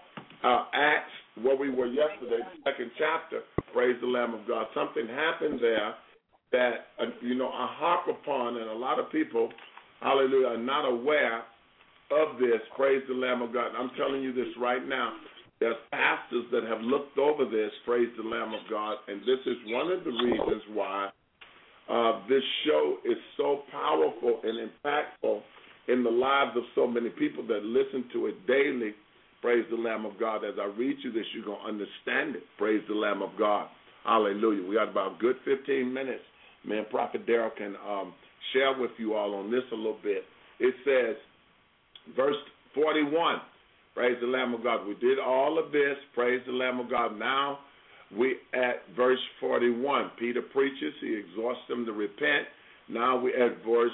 Acts, where we were yesterday, the second chapter, praise the Lamb of God. Something happened there that, I harp upon, and a lot of people, hallelujah, are not aware of this, praise the Lamb of God. I'm telling you this right now. There's pastors that have looked over this, praise the Lamb of God, and this is one of the reasons why this show is so powerful and impactful in the lives of so many people that listen to it daily, praise the Lamb of God. As I read you this, you're going to understand it, praise the Lamb of God. Hallelujah. We got about a good 15 minutes. Man, Prophet Darrell can share with you all on this a little bit. It says, verse 41, praise the Lamb of God. We did all of this, praise the Lamb of God. Now we at verse 41. Peter preaches, he exhorts them to repent. Now we at verse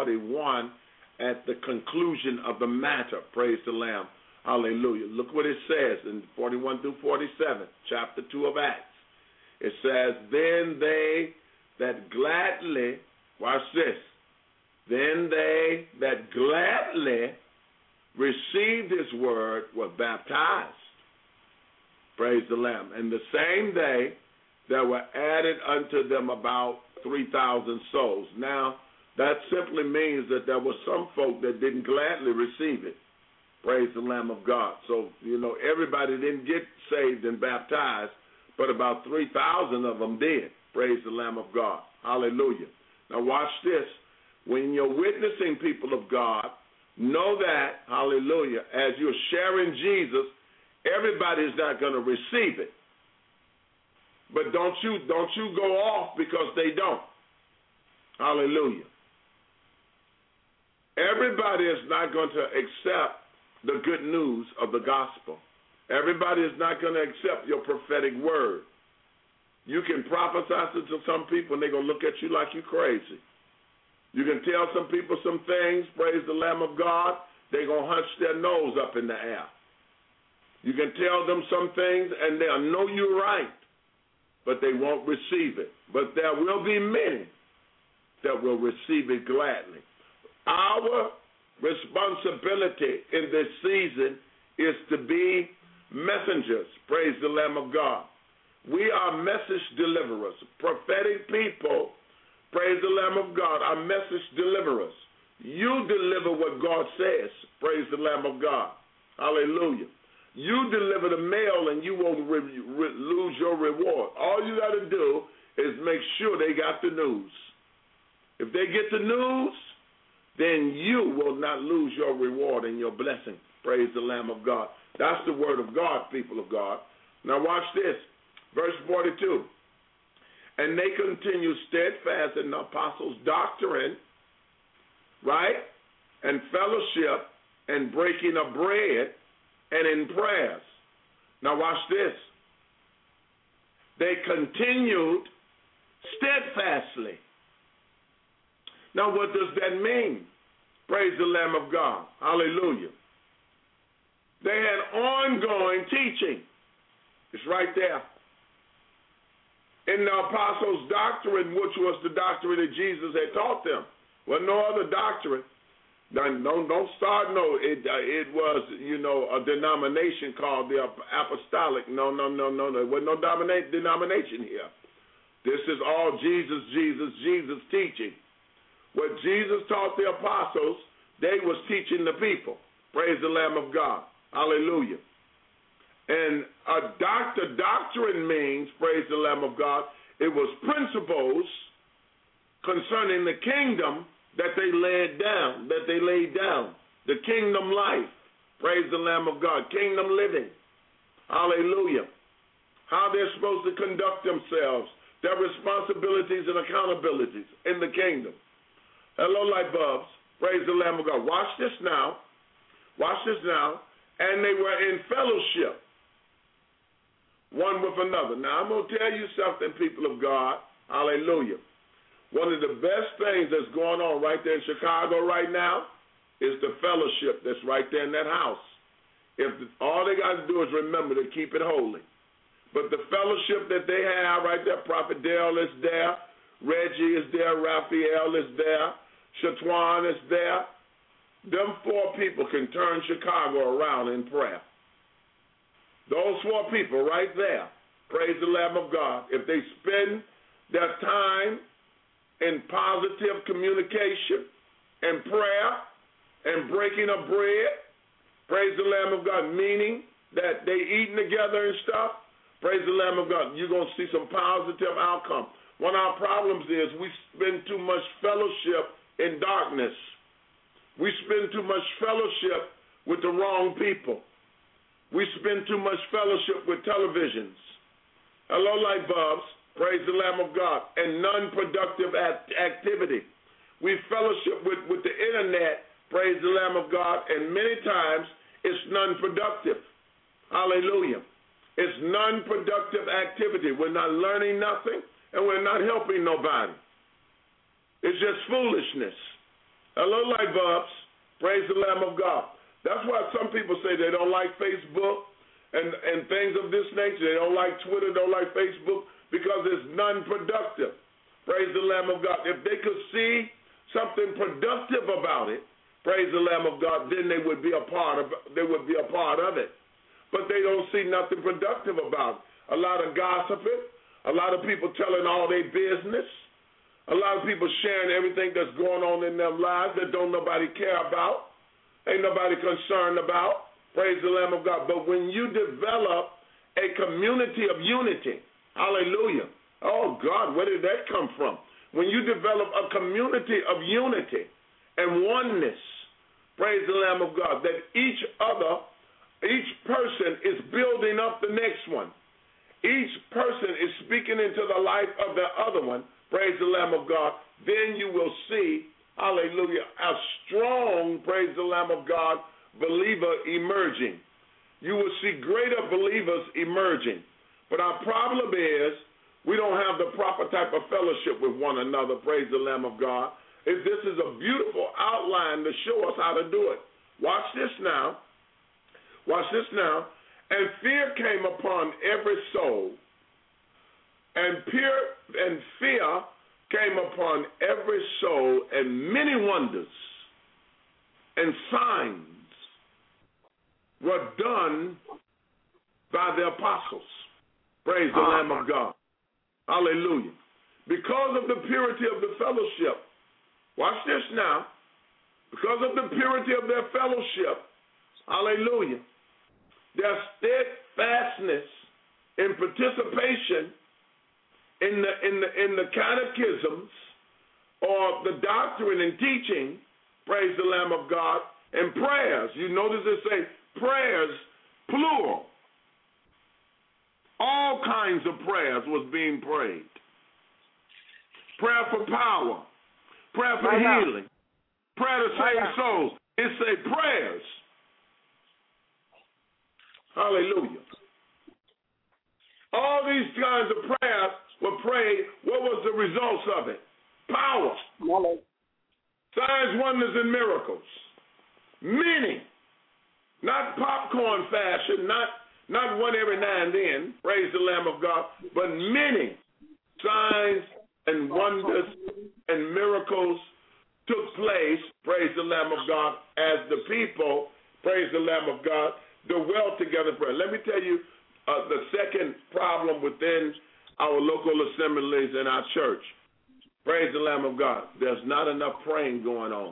41 at the conclusion of the matter, praise the Lamb. Hallelujah. Look what it says in 41 through 47, chapter 2 of Acts. It says, then they that gladly, watch this, then they that gladly received his word were baptized. Praise the Lamb. And the same day there were added unto them about 3,000 souls. Now, that simply means that there were some folk that didn't gladly receive it. Praise the Lamb of God. So, everybody didn't get saved and baptized, but about 3,000 of them did. Praise the Lamb of God. Hallelujah. Now, watch this. When you're witnessing, people of God, know that, hallelujah, as you're sharing Jesus, everybody's not going to receive it. But don't you go off because they don't. Hallelujah. Everybody is not going to accept the good news of the gospel. Everybody is not going to accept your prophetic word. You can prophesy to some people and they're going to look at you like you're crazy. You can tell some people some things, praise the Lamb of God, they're going to hunch their nose up in the air. You can tell them some things and they'll know you're right, but they won't receive it. But there will be many that will receive it gladly. Our responsibility in this season is to be messengers. Praise the Lamb of God. We are message deliverers. Prophetic people, praise the Lamb of God, are message deliverers. You deliver what God says. Praise the Lamb of God. Hallelujah. You deliver the mail and you won't lose your reward. All you got to do is make sure they got the news. If they get the news, then you will not lose your reward and your blessing. Praise the Lamb of God. That's the word of God, people of God. Now watch this. Verse 42. And they continue steadfast in the apostles' doctrine, right? And fellowship and breaking of bread and in prayers. Now watch this. They continued steadfastly. Now what does that mean? Praise the Lamb of God. Hallelujah. They had ongoing teaching. It's right there. In the apostles' doctrine, which was the doctrine that Jesus had taught them. Well, no other doctrine. Don't start. No, it was, a denomination called the apostolic. No. There was no denomination here. This is all Jesus teaching. What Jesus taught the apostles, they was teaching the people. Praise the Lamb of God. Hallelujah. And doctrine means, praise the Lamb of God, it was principles concerning the kingdom that they laid down, the kingdom life. Praise the Lamb of God. Kingdom living. Hallelujah. How they're supposed to conduct themselves, their responsibilities and accountabilities in the kingdom. Hello, light bulbs. Praise the Lamb of God. Watch this now. And they were in fellowship, one with another. Now, I'm going to tell you something, people of God. Hallelujah. One of the best things that's going on right there in Chicago right now is the fellowship that's right there in that house. All they got to do is remember to keep it holy. But the fellowship that they have right there, Prophet Dale is there, Reggie is there, Raphael is there, Shatwan is there. Them 4 people can turn Chicago around in prayer. Those 4 people right there, praise the Lamb of God, if they spend their time in positive communication and prayer and breaking of bread, praise the Lamb of God, meaning that they eating together and stuff, praise the Lamb of God, you're going to see some positive outcome. One of our problems is we spend too much fellowship in darkness. We spend too much fellowship with the wrong people. We spend too much fellowship with televisions. Hello, light bulbs. Praise the Lamb of God. And non-productive activity. We fellowship with the internet. Praise the Lamb of God. And many times it's non-productive. Hallelujah. It's non-productive activity. We're not learning nothing and we're not helping nobody. It's just foolishness. Hello, light bulbs. Praise the Lamb of God. That's why some people say they don't like Facebook and things of this nature. They don't like Twitter, don't like Facebook, because it's non-productive. Praise the Lamb of God. If they could see something productive about it, praise the Lamb of God, then they would be a part of it. But they don't see nothing productive about it. A lot of gossiping, a lot of people telling all their business, a lot of people sharing everything that's going on in their lives that don't nobody care about, ain't nobody concerned about. Praise the Lamb of God. But when you develop a community of unity, hallelujah. Oh, God, where did that come from? When you develop a community of unity and oneness, praise the Lamb of God, that each person is building up the next one. Each person is speaking into the life of the other one. Praise the Lamb of God. Then you will see, hallelujah, a strong, praise the Lamb of God, believer emerging. You will see greater believers emerging. But our problem is we don't have the proper type of fellowship with one another, praise the Lamb of God. This is a beautiful outline to show us how to do it. Watch this now. And fear came upon every soul. And fear came upon every soul, and many wonders and signs were done by the apostles. Praise the Lamb of God. Hallelujah. Because of the purity of the fellowship, watch this now, because of the purity of their fellowship, hallelujah, their steadfastness in participation in the catechisms or the doctrine and teaching, praise the Lamb of God, and prayers. You notice it say prayers, plural. All kinds of prayers was being prayed. Prayer for power, prayer for healing, prayer to save souls. It say prayers. Hallelujah. All these kinds of prayers were prayed. What was the results of it? Power. Signs, wonders, and miracles. Many. Not popcorn fashion, not one every now and then, praise the Lamb of God, but many signs and wonders and miracles took place, praise the Lamb of God, as the people, praise the Lamb of God, dwell together in prayer. Let me tell you the second problem within our local assemblies in our church. Praise the Lamb of God. There's not enough praying going on.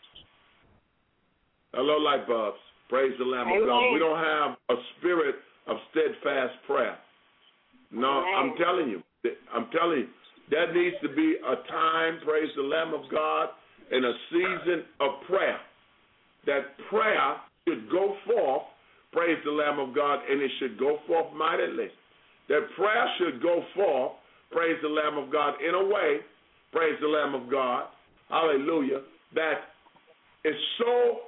Hello, light bulbs. Praise the Lamb of God. We don't have a spirit of steadfast prayer. No, I'm telling you. There needs to be a time, praise the Lamb of God, and a season of prayer. That prayer should go forth, praise the Lamb of God, and it should go forth mightily. That prayer should go forth, praise the Lamb of God, in a way, praise the Lamb of God, hallelujah, that is so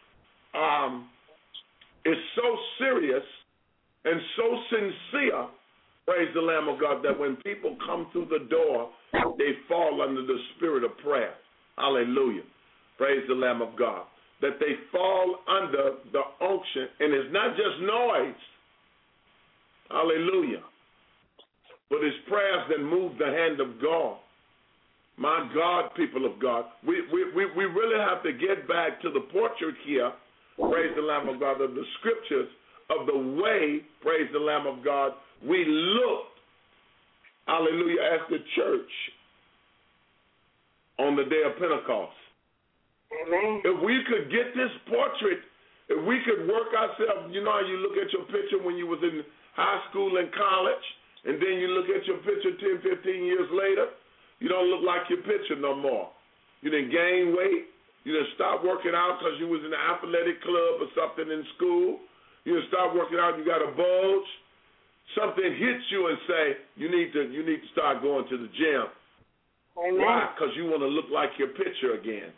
serious and so sincere, praise the Lamb of God, that when people come through the door, they fall under the spirit of prayer. Hallelujah. Praise the Lamb of God. That they fall under the unction, and it's not just noise. Hallelujah. But it's prayers that move the hand of God. My God, people of God, we really have to get back to the portrait here, praise the Lamb of God, of the scriptures, of the way, praise the Lamb of God, we looked, hallelujah, as the church on the day of Pentecost. Amen. If we could get this portrait, if we could work ourselves, you know how you look at your picture when you was in high school and college, and then you look at your picture 10, 15 years later, you don't look like your picture no more. You didn't gain weight. You didn't stop working out because you was in the athletic club or something in school. You didn't start working out, you got a bulge. Something hits you and say, you need to start going to the gym. Amen. Why? Because you want to look like your picture again.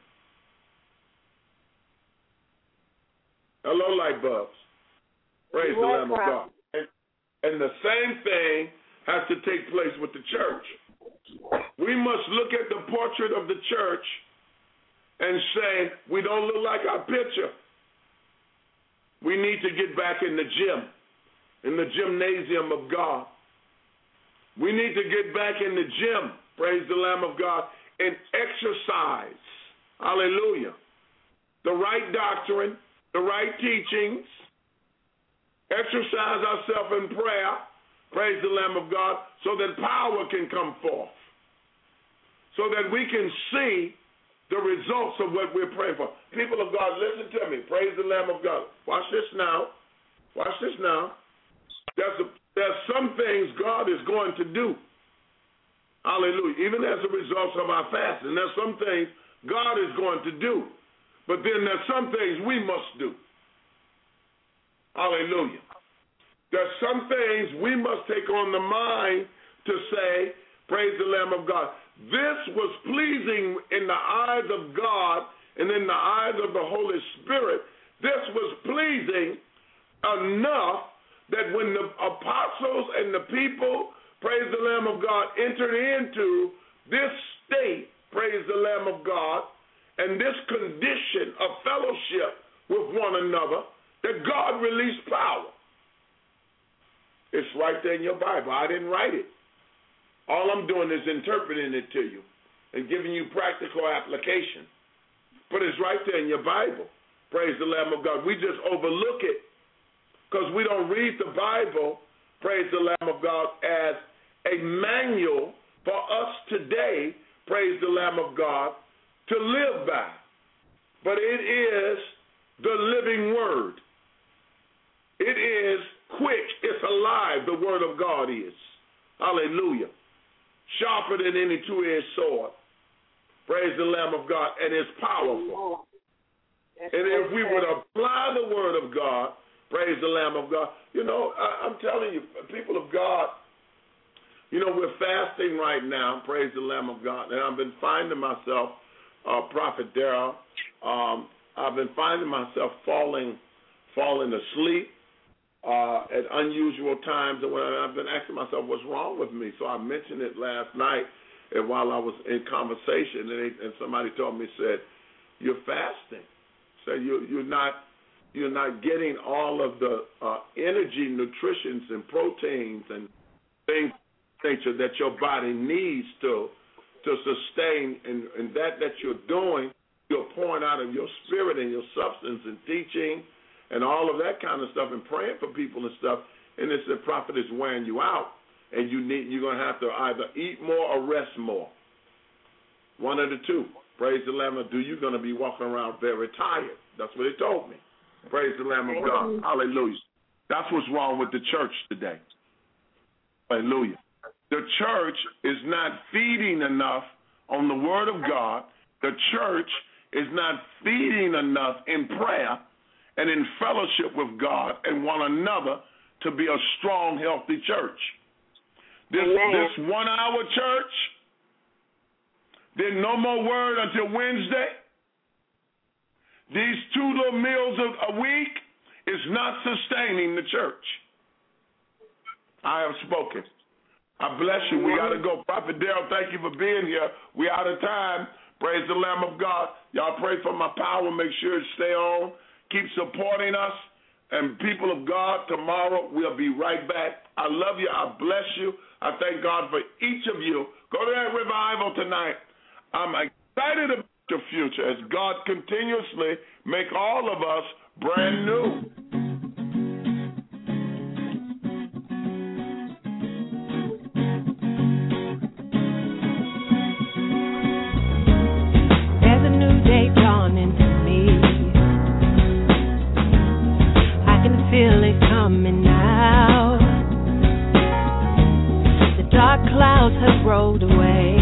Hello, light bulbs. Praise the Lamb of God. And the same thing has to take place with the church. We must look at the portrait of the church and say, we don't look like our picture. We need to get back in the gym, in the gymnasium of God. We need to get back in the gym, praise the Lamb of God, and exercise, hallelujah, the right doctrine, the right teachings, exercise ourselves in prayer, praise the Lamb of God, so that power can come forth, so that we can see the results of what we're praying for. People of God, listen to me. Praise the Lamb of God. Watch this now. Watch this now. There's some things God is going to do. Hallelujah. Even as a result of our fasting, there's some things God is going to do. But then there's some things we must do. Hallelujah. There's some things we must take on the mind to say, praise the Lamb of God. This was pleasing in the eyes of God and in the eyes of the Holy Spirit. This was pleasing enough that when the apostles and the people, praise the Lamb of God, entered into this state, praise the Lamb of God, and this condition of fellowship with one another, that God released power. It's right there in your Bible. I didn't write it. All I'm doing is interpreting it to you and giving you practical application. But it's right there in your Bible. Praise the Lamb of God. We just overlook it. because we don't read the Bible, praise the Lamb of God, as a manual for us today, praise the Lamb of God, to live by. But it is the living word. It is quick. It's alive. The word of God is. Hallelujah. Sharper than any two-edged sword. Praise the Lamb of God. And it's powerful. And if we would apply the word of God, praise the Lamb of God. You know, I'm telling you, people of God, you know, we're fasting right now, praise the Lamb of God. And I've been finding myself, Prophet Darrell, I've been finding myself falling asleep at unusual times. And when I've been asking myself, what's wrong with me? So I mentioned it last night, and while I was in conversation, and somebody told me, said, you're fasting. So you're not getting all of the energy, nutritions, and proteins and things that your body needs to sustain, and that you're doing, you're pouring out of your spirit and your substance and teaching and all of that kind of stuff and praying for people and stuff. And it's the prophet is wearing you out, and you're going to have to either eat more or rest more. One of the two. Praise the Lamb of God. You're going to be walking around very tired. That's what he told me. Praise the Lamb of God. Hallelujah. That's what's wrong with the church today. Hallelujah. The church is not feeding enough on the word of God. The church is not feeding enough in prayer and in fellowship with God and one another to be a strong, healthy church. This 1 hour church, there's no more word until Wednesday. These 2 little meals a week is not sustaining the church. I have spoken. I bless you. We got to go. Prophet Darrell, thank you for being here. We out of time. Praise the Lamb of God. Y'all pray for my power. Make sure it stay on. Keep supporting us. And people of God, tomorrow we'll be right back. I love you. I bless you. I thank God for each of you. Go to that revival tonight. I'm excited about your future as God continuously make all of us brand new. There's a new day dawning to me. I can feel it coming now. The dark clouds have rolled away.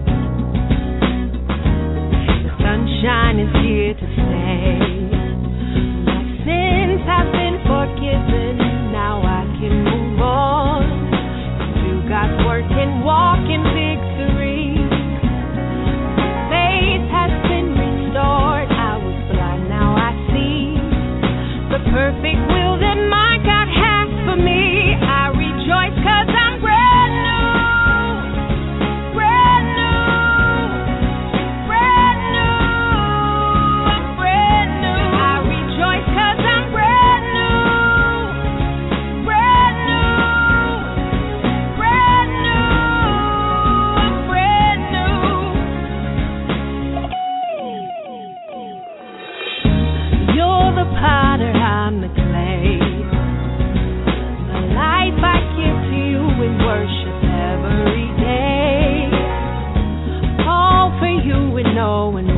Sunshine is here to stay. My sins have been forgiven. Now I can move on. Do God's work and walk in victory. My faith has been restored. I was blind, now I see the perfect will that my God has for me. I rejoice 'cause I'm brand new. Potter, I'm the clay. My life I give to you in worship every day. All for you and no one